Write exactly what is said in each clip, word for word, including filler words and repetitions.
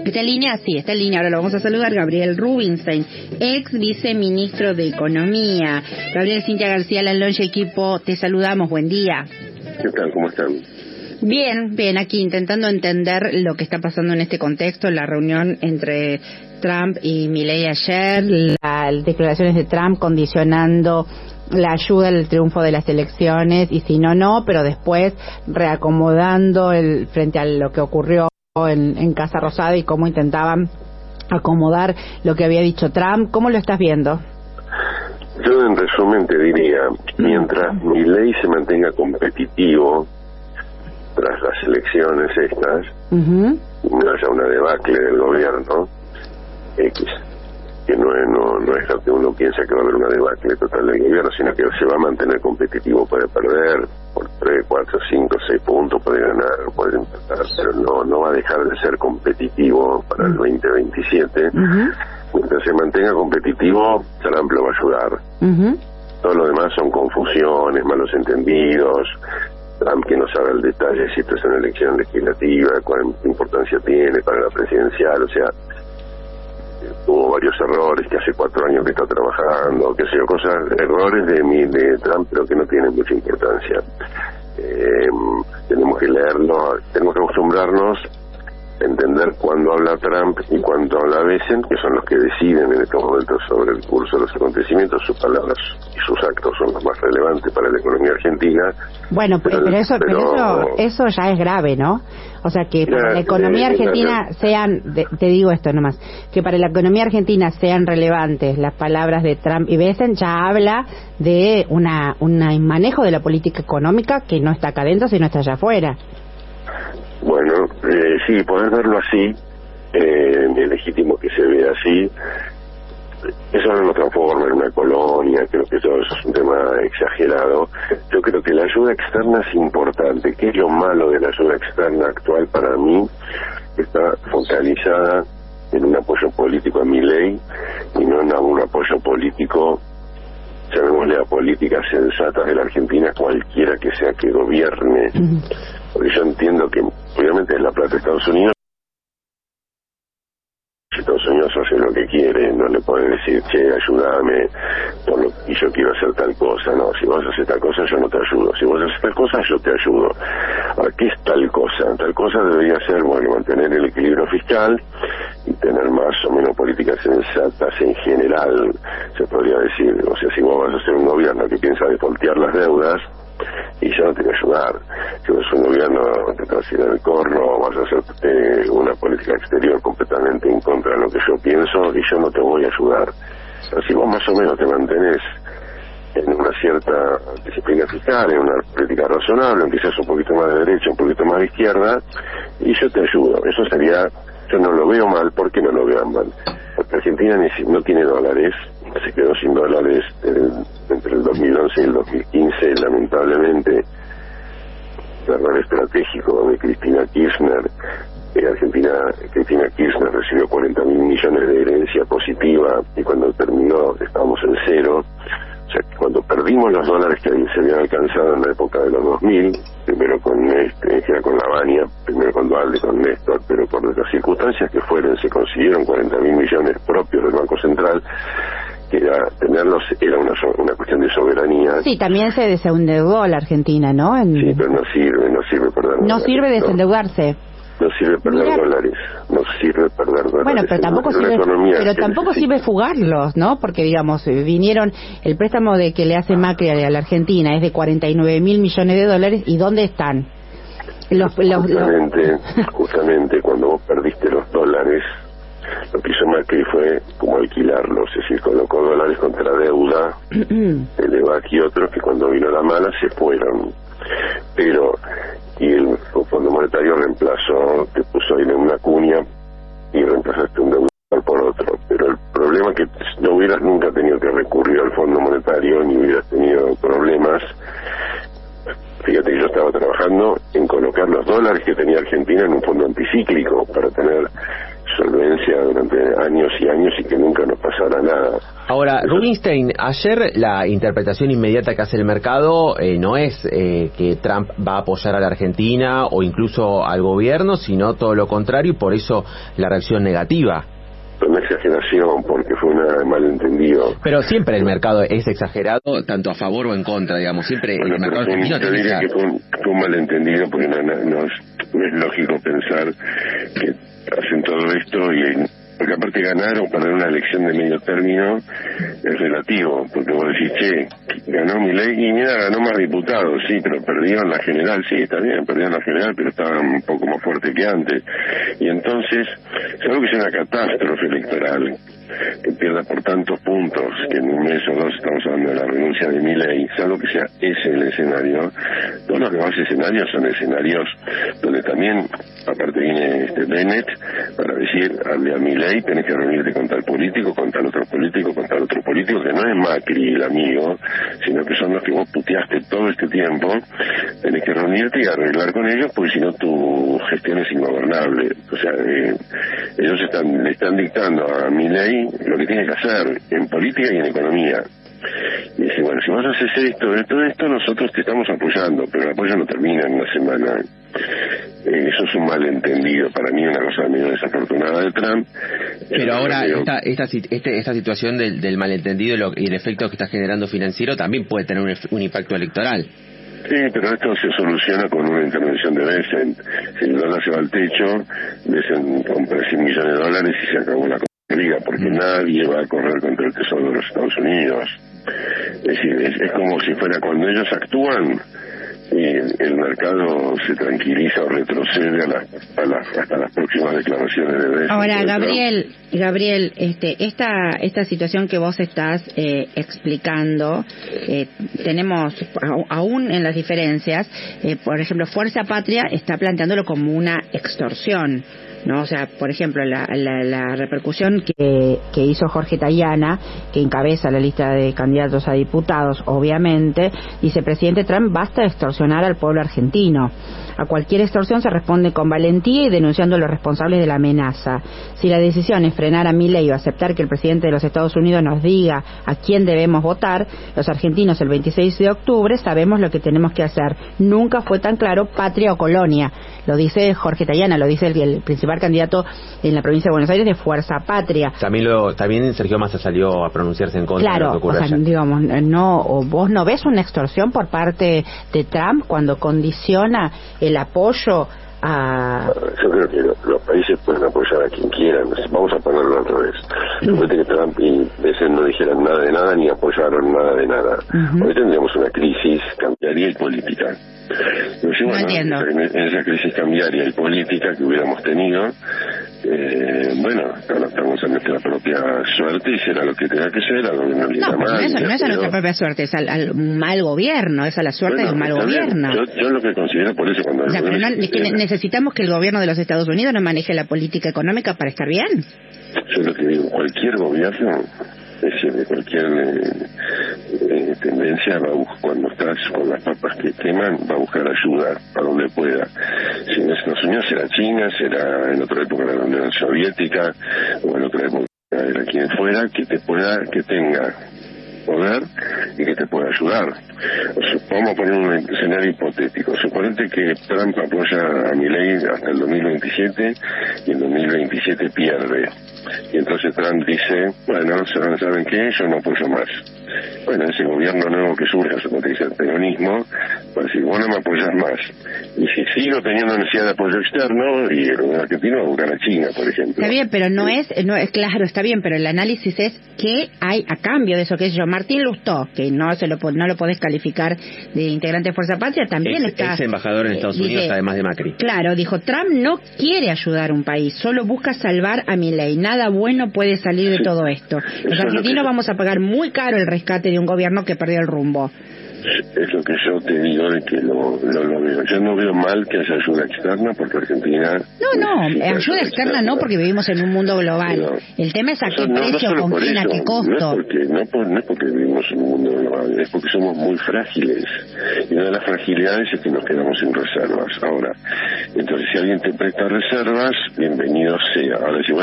Está en línea, sí, está en línea. Ahora lo vamos a saludar. Gabriel Rubinstein, ex viceministro de Economía. Gabriel, Cintia García, la Longe Equipo, te saludamos. Buen día. ¿Qué tal? ¿Cómo están? Bien, bien, aquí intentando entender lo que está pasando en este contexto, la reunión entre Trump y Milei ayer, las declaraciones de Trump condicionando la ayuda al triunfo de las elecciones, y si no, no, pero después reacomodando el frente a lo que ocurrió en, en Casa Rosada y cómo intentaban acomodar lo que había dicho Trump. ¿Cómo lo estás viendo? Yo en resumen te diría, mientras Milei se mantenga competitivo tras las elecciones estas, uh-huh. no haya una debacle del gobierno X, que no es, no, no es que uno piensa que va a haber una debacle total del gobierno, sino que se va a mantener competitivo, puede perder por tres, cuatro, cinco, seis puntos, puede ganar, puede empatar, pero no no va a dejar de ser competitivo para el veinte veintisiete. Uh-huh. Mientras se mantenga competitivo, Trump lo va a ayudar. Uh-huh. Todo lo demás son confusiones, malos entendidos. Trump que no sabe el detalle si esto es una elección legislativa, cuál importancia tiene para la presidencial, o sea, hubo varios errores que hace cuatro años que está trabajando, qué sé yo, cosas, errores de, mi, de Trump, pero que no tienen mucha importancia. Eh, tenemos que leerlo, tenemos que acostumbrarnos a entender cuándo habla Trump y cuándo habla Bessent, que son los que deciden en estos momentos sobre el curso de los acontecimientos. Sus palabras y sus actos son los más relevantes para la economía argentina. Bueno, pero, pero eso pero, pero eso, eso ya es grave, ¿no? O sea, que para ya, la economía eh, argentina sean, de, te digo esto nomás, que para la economía argentina sean relevantes las palabras de Trump y Bessent, ya habla de una, una un manejo de la política económica que no está acá adentro, sino está allá afuera. Bueno, eh, sí, poder verlo así, eh, es legítimo que se vea así. Eso no lo transforma en una colonia, creo que eso es un tema exagerado. Yo creo que la ayuda externa es importante. ¿Qué es lo malo de la ayuda externa actual para mí? Está focalizada en un apoyo político a Milei y no en un apoyo político, llamémosle a políticas sensatas de la Argentina, cualquiera que sea que gobierne. Porque yo entiendo que obviamente es la plata de Estados Unidos. Estados Unidos hace lo que quiere, no le puede decir, che, ayúdame, por lo, y yo quiero hacer tal cosa. No, si vos haces tal cosa, yo no te ayudo. Si vos haces tal cosa, yo te ayudo. Ahora, ¿qué es tal cosa? Tal cosa debería ser, bueno, mantener el equilibrio fiscal y tener más o menos políticas sensatas en general, se podría decir. O sea, si vos vas a hacer un gobierno que piensa defoltear las deudas, y yo no te voy a ayudar. Si vos sos un gobierno que te vas a ir al corno, vas a hacer eh, una política exterior completamente en contra de lo que yo pienso, y yo no te voy a ayudar. Pero si vos más o menos te mantenés en una cierta disciplina fiscal, en una política razonable, aunque seas un poquito más de derecha, un poquito más de izquierda, y yo te ayudo. Eso sería, yo no lo veo mal. ¿Por qué no lo veo mal? Porque Argentina no tiene dólares, se quedó sin dólares el, entre el dos mil once y el dos mil quince, lamentablemente, el error estratégico de Cristina Kirchner. Eh, Argentina, Cristina Kirchner recibió cuarenta mil millones de herencia positiva, y cuando terminó estábamos en cero. O sea, cuando perdimos los dólares que se habían alcanzado en la época de los dos mil, primero con este, que era con Lavagna, primero con Dualde, con Néstor, pero por las circunstancias que fueron, se consiguieron cuarenta mil millones propios del Banco Central, que era, tenerlos era una, una cuestión de soberanía. Sí, también se desendeudó la Argentina, ¿no? En... Sí, pero no sirve, no sirve perder No dólares, sirve desendeudarse. No, no sirve perder Mira. dólares, no sirve perder dólares. Bueno, pero tampoco sirve, pero tampoco sirve fugarlos, ¿no? Porque, digamos, vinieron, el préstamo de que le hace Macri a la Argentina es de cuarenta y nueve mil millones de dólares, ¿y dónde están? Los, los, justamente, los... justamente cuando vos perdiste los dólares, lo que hizo Macri fue como alquilarlos, es decir, colocó dólares contra la deuda el EVAC y otros que cuando vino la mala se fueron. Pero, y el Fondo Monetario reemplazó, te puso ahí en una cuña y reemplazaste un deudor por otro. Pero el problema es que no hubieras nunca tenido que recurrir al Fondo Monetario, ni hubieras tenido problemas. Fíjate que yo estaba trabajando en colocar los dólares que tenía Argentina en un fondo anticíclico para tener solvencia sea durante años y años y que nunca nos pasará nada. Ahora, Rubinstein, ayer la interpretación inmediata que hace el mercado eh, no es eh, que Trump va a apoyar a la Argentina o incluso al gobierno, sino todo lo contrario, y por eso la reacción negativa. Una exageración, porque fue un malentendido. Pero siempre el mercado es exagerado, tanto a favor o en contra, digamos, siempre bueno, el mercado fue un, argentino yo diría que fue un, fue un malentendido, porque no, no, no, es, no es lógico pensar que hacen todo esto y... Porque aparte ganar o perder una elección de medio término es relativo, porque vos decís, che, ganó Milei y mira, ganó más diputados, sí, pero perdió en la general, sí, está bien, perdió en la general, pero estaba un poco más fuerte que antes. Y entonces, salvo que sea una catástrofe electoral, que pierda por tantos puntos, que en un mes o dos estamos hablando de la renuncia de Milei, salvo que sea ese el escenario, todos los demás escenarios son escenarios donde también, aparte viene este Bennett, para decir, hable a Milei, tenés que reunirte con tal político, con tal otro político, con tal otro político, que no es Macri el amigo, sino que son los que vos puteaste todo este tiempo, tenés que reunirte y arreglar con ellos, porque si no tu gestión es ingobernable. O sea, eh, ellos están le están dictando a Milei lo que tiene que hacer en política y en economía. Y dice, bueno, si vos haces esto, esto, esto, nosotros te estamos apoyando, pero el apoyo no termina en una semana. Eh, eso es un malentendido, para mí una cosa medio desafortunada de Trump. Pero ahora esta, esta, este, esta situación del, del malentendido y, lo, y el efecto que está generando financiero también puede tener un, un impacto electoral. Sí, pero esto se soluciona con una intervención de Bessent. Si el dólar se va al techo, Bessent compra cien millones de dólares y se acabó la liga, porque mm. nadie va a correr contra el Tesoro de los Estados Unidos. Es decir, es, es como si fuera cuando ellos actúan, eh, el mercado se tranquiliza o retrocede a la, a la, hasta las próximas declaraciones de Bessent. Ahora, Gabriel, Gabriel, este, esta esta situación que vos estás eh, explicando, eh, tenemos aún en las diferencias, eh, por ejemplo, Fuerza Patria está planteándolo como una extorsión, ¿no? O sea, por ejemplo, la, la, la repercusión que, que hizo Jorge Tayana, que encabeza la lista de candidatos a diputados, obviamente, dice: presidente Trump, basta de extorsionar al pueblo argentino. A cualquier extorsión se responde con valentía y denunciando a los responsables de la amenaza. Si la decisión es frenar a Milei o aceptar que el presidente de los Estados Unidos nos diga a quién debemos votar, los argentinos el veintiséis de octubre sabemos lo que tenemos que hacer. Nunca fue tan claro patria o colonia. Lo dice Jorge Tayana, lo dice el, el principal candidato en la provincia de Buenos Aires de Fuerza Patria. También lo, también Sergio Massa salió a pronunciarse en contra claro, de lo que ocurre o sea, allá. digamos, no, o vos no ves una extorsión por parte de Trump cuando condiciona el apoyo a... Yo creo que los países pueden apoyar a quien quieran. Vamos a ponerlo al revés. Después de que Trump y Bessent no dijeran nada de nada ni apoyaron nada de nada. Uh-huh. Hoy tendríamos una crisis cambiaria y política. Pero sí, bueno, en, en esa crisis cambiaria y política que hubiéramos tenido, eh, bueno, ahora estamos en nuestra propia suerte y será lo que tenga que ser, algo que no le no, mal. No, eso no es a nuestra propia suerte, es al, al mal gobierno, es a la suerte bueno, del mal gobierno. Yo, yo lo que considero por eso cuando... O sea, pero no, es que necesitamos que el gobierno de los Estados Unidos no maneje la política económica para estar bien. Yo lo que digo, cualquier gobierno, es decir, de cualquier eh, eh, tendencia, va a buscar, cuando estás con las papas que queman, va a buscar ayuda a donde pueda. Si en Estados Unidos será China, será en otra época la Unión Soviética, o en otra época era quien fuera, que te pueda, que tenga poder y que te pueda ayudar. Vamos a poner un escenario hipotético. Suponete que Trump apoya a Milei hasta el dos mil veintisiete y en dos mil veintisiete pierde. Y entonces Trump dice, bueno, ¿saben qué? Yo no apoyo más. Bueno, ese gobierno nuevo que surge, como te dice el peronismo, va a decir, vos no me apoyas más. Y si sigo teniendo necesidad de apoyo externo, y el gobierno argentino va a buscar a China, por ejemplo. Está bien, pero no es, no es claro, está bien, pero el análisis es qué hay a cambio de eso, que es yo. Martín Lustó, que no se lo no lo podés calificar de integrante de Fuerza Patria, también es, está... Es embajador en Estados Unidos, dice, además de Macri. Claro, dijo, Trump no quiere ayudar a un país, solo busca salvar a Milei. Nada bueno puede salir de sí. todo esto. Los argentinos vamos a pagar muy caro el rescate de un gobierno que perdió el rumbo. Es lo que yo te digo de que lo, lo, lo veo. Yo no veo mal que haya ayuda externa porque Argentina... No, no, ayuda, ayuda externa no porque vivimos en un mundo global. No. El tema es a qué no, precio, no con quién, a qué costo. No es, porque, no, por, no es porque vivimos en un mundo global, es porque somos muy frágiles. Y una de las fragilidades es que nos quedamos sin reservas. Ahora, entonces si alguien te presta reservas, bienvenido sea. Ahora sí, bueno,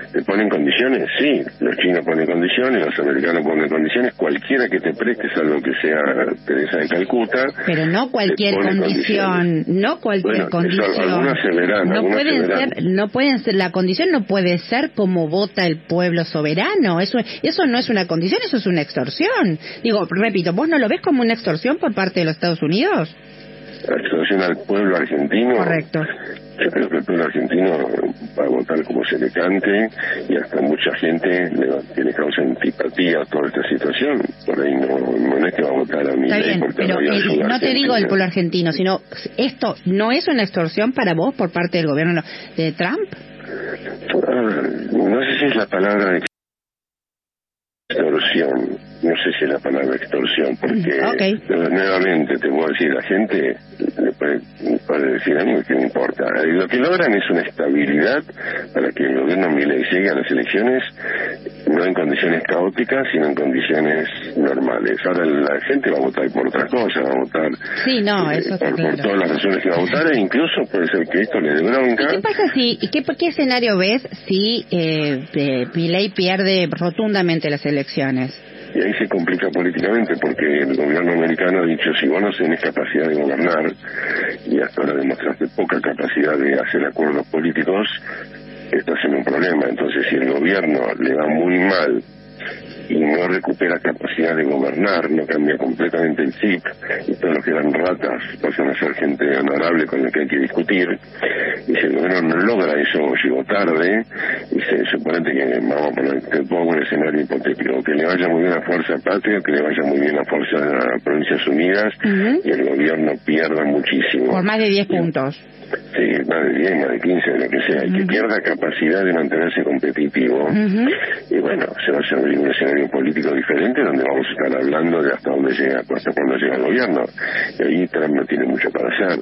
¿Te ponen condiciones? Sí, los chinos ponen condiciones, los americanos ponen condiciones, cualquiera que te preste, salvo que sea Teresa de Calcuta. Pero no cualquier condición, no cualquier bueno, condición. Eso, algunas se verán, no algunas pueden se verán. ser, no pueden ser, la condición no puede ser como vota el pueblo soberano. Eso, eso no es una condición, eso es una extorsión. Digo, repito, ¿vos no lo ves como una extorsión por parte de los Estados Unidos? La extorsión al pueblo argentino. Correcto. Yo creo que el pueblo argentino va a votar como se le cante y hasta mucha gente le, va, que le causa antipatía a toda esta situación. Por ahí no, no es que va a votar a mi Está ley bien, porque pero no, el, no te digo el pueblo argentino, sino esto no es una extorsión para vos por parte del gobierno de Trump. Ah, no sé si es la palabra extorsión, no sé si es la palabra extorsión, porque okay. nuevamente te voy a decir, la gente le puede, puede decir a mí que me importa. Lo que logran es una estabilidad para que el gobierno Milei llegue a las elecciones no en condiciones caóticas, sino en condiciones normales. Ahora la gente va a votar por otra cosa, va a votar sí, no, eh, eso está por, claro. por todas las razones que va a votar, e incluso puede ser que esto le dé bronca. ¿Y qué pasa si, qué, qué escenario ves si eh, eh, Milei pierde rotundamente las elecciones? Y ahí se complica políticamente porque el gobierno americano ha dicho, si vos no tenés capacidad de gobernar y hasta ahora demostraste poca capacidad de hacer acuerdos políticos, estás en un problema. Entonces, si el gobierno le va muy mal y no recupera capacidad de gobernar, no cambia completamente el chip y todos los que eran ratas pasan a ser gente honorable con la que hay que discutir, y si el gobierno no logra eso, llegó tarde, y se supone que, vamos a poner, te pongo un escenario hipotético, que le vaya muy bien a Fuerza Patria, que le vaya muy bien a Fuerza a Provincias Unidas, uh-huh. y el gobierno pierda muchísimo. Por más de diez puntos. Sí, más de diez, más de quince, de lo que sea, y uh-huh. que pierda capacidad de mantenerse competitivo, uh-huh. y bueno, se va a hacer un escenario político diferente donde vamos a estar hablando de hasta dónde llega, hasta cuándo llega el gobierno, y ahí Trump no tiene mucho para hacer.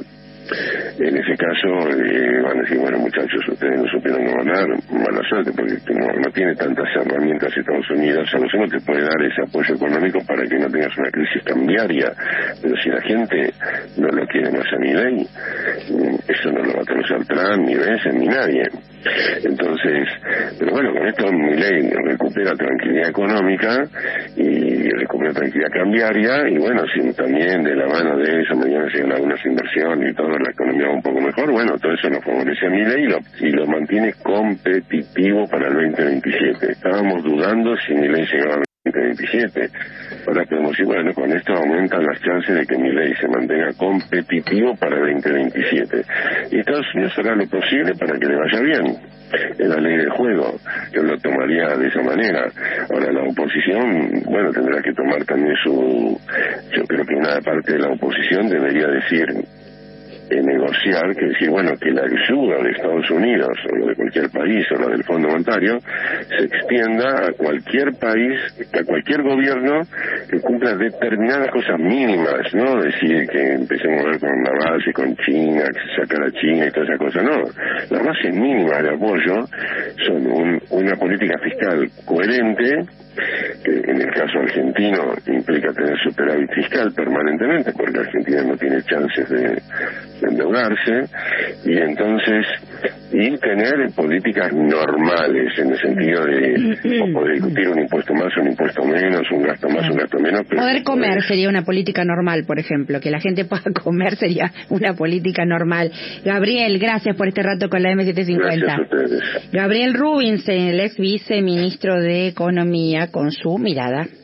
En ese caso eh, van a decir, bueno muchachos, ustedes no supieron gobernar, mala suerte, porque no, no tiene tantas herramientas Estados Unidos, a nosotros te puede dar ese apoyo económico para que no tengas una crisis cambiaria, pero si la gente no lo quiere más a Milei, eso no lo va a conocer Trump, ni Biden, ni nadie. Entonces, pero bueno, con esto Milei recupera tranquilidad económica y recupera tranquilidad cambiaria, y bueno, si también de la mano de eso mañana llegan algunas inversiones y todo, la economía va un poco mejor, bueno, todo eso nos favorece a Milei y lo, y lo mantiene competitivo para el veinte veintisiete. Estábamos dudando si Milei llegaba al veinte veintisiete. Ahora podemos decir, bueno, con esto aumentan las chances de que Milei se mantenga competitivo para el veinte veintisiete. Y Estados Unidos hará lo posible para que le vaya bien. Es la ley del juego, yo lo tomaría de esa manera. Ahora la oposición, bueno, tendrá que tomar también su... Yo creo que una parte de la oposición debería decir... Eh, negociar, que decir, bueno, que la ayuda de Estados Unidos o lo de cualquier país o la del Fondo Monetario se extienda a cualquier país, a cualquier gobierno que cumpla determinadas cosas mínimas, no decir que empecemos a ver con la base, con China, que se saca a China y toda esa cosa, no. Las bases mínimas de apoyo son un, una política fiscal coherente, que en el caso argentino implica tener superávit fiscal permanentemente, porque Argentina no tiene chances de, de endeudarse, y entonces y tener políticas normales en el sentido de o poder discutir un impuesto más, un impuesto menos, un gasto más, un gasto menos. Pero poder comer sería una política normal, por ejemplo, que la gente pueda comer sería una política normal. Gabriel, gracias por este rato con la eme setecientos cincuenta. Gracias a ustedes. Gabriel Rubinstein, el ex viceministro de Economía, con su mirada.